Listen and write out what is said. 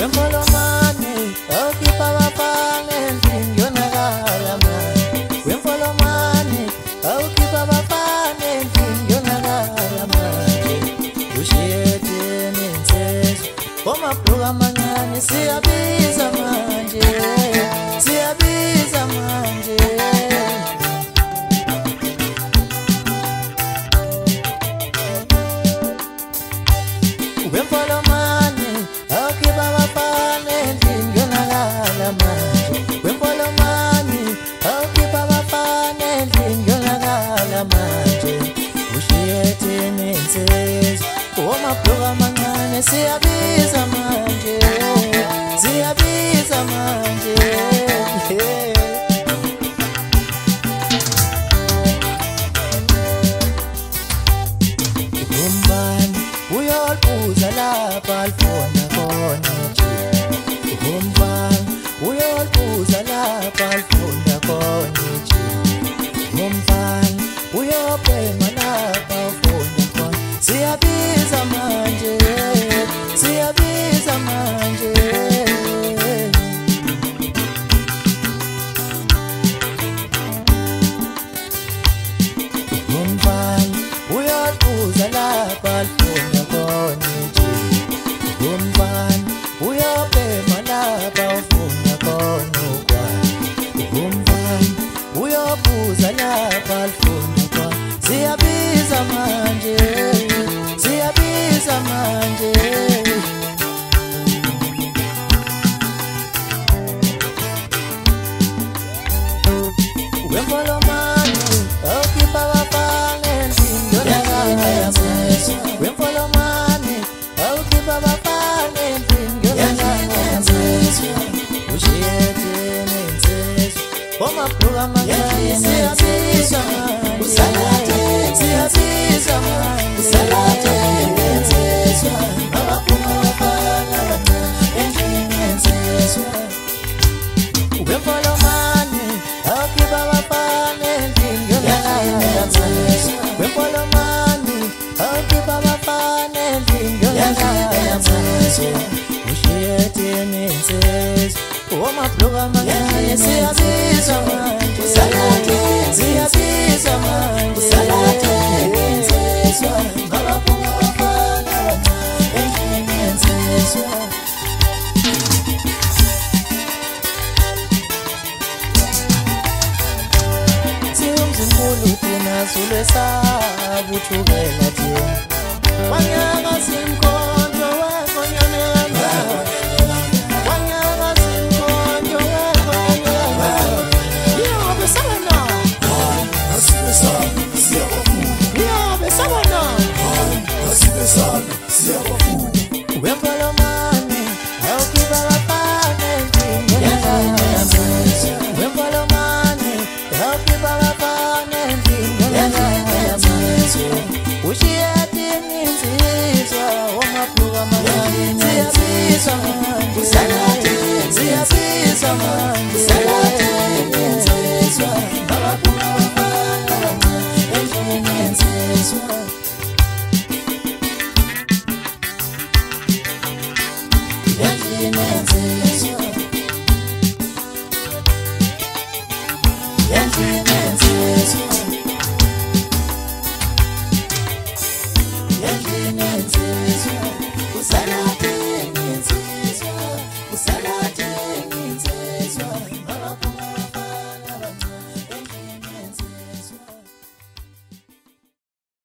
Wemfolomani awukhipha abafana endlini yonakala manje. Wemfolomani awukhipha abafana endlini yonakala manje. Ushiyeteni insizwa omabhluku amancane siyabiza manje, siyabiza manje. Wemfolomani awukhipha abafana endlini yonakala manje. Wemfolomani awukhipha abafana endlini yonakala manje. Ushiyetheni insizwa omabhluku amancane siyabiza manje, siyabiza manje. Umbani uyolbuza lapha alifona khona nje. Umbani uyolbuza lapha alifona khona nje. Umbani uyobhema lapha afona khona. Siyabiza manje, siyabiza manje. Umbani uyolbuza lapha alifona khona nje. Umbani uyobhema lapha afona khona ukwani. Umbani uyobbuza lapha alifona khona. Siyabiza manje, siyabiza manje. Wemfolomani awukhipha abafana endlini yonakala manje. Wemfolomani awukhipha abafana endlini yonakala manje. Ushiyetheni insizwa omabhluku amancane siyabiza manje, siyabiza manje. Abaphuma abafana abancane endlini yensizwa. Wemfolomani awukhipha abafana endlini yonakala manje. Wemfolomani awukhipha abafana endlini yonakala manje. Ushiyetheni insizwa omabhluku amancane siyabiza manje, siyabiza manje. Abaphuma abafana abancane endlini yensizwa. Umzimkhulu thina sulesabutshukela thina. Wanyaka simkhonto wekonyanyana. Wanyaka simkhonto wekonyanyana. Yobe sabana asibesana siyabafuna. Yobe sabana asibesana siyabafuna. Wemfolomani awukhipha abafana endlini yonakala manje. Wemfolomani awukhipha abafana endlini yonakala manje. Ushiyetheni insizwa omabhluku amancane siyabiza manje, siyabiza manje. Abaphuma abafana abancane endlini yensizwa. Endlini yensizwa. Endlini yensizwa. Endlini yensizwa. Usalathe insizwa, usalathe.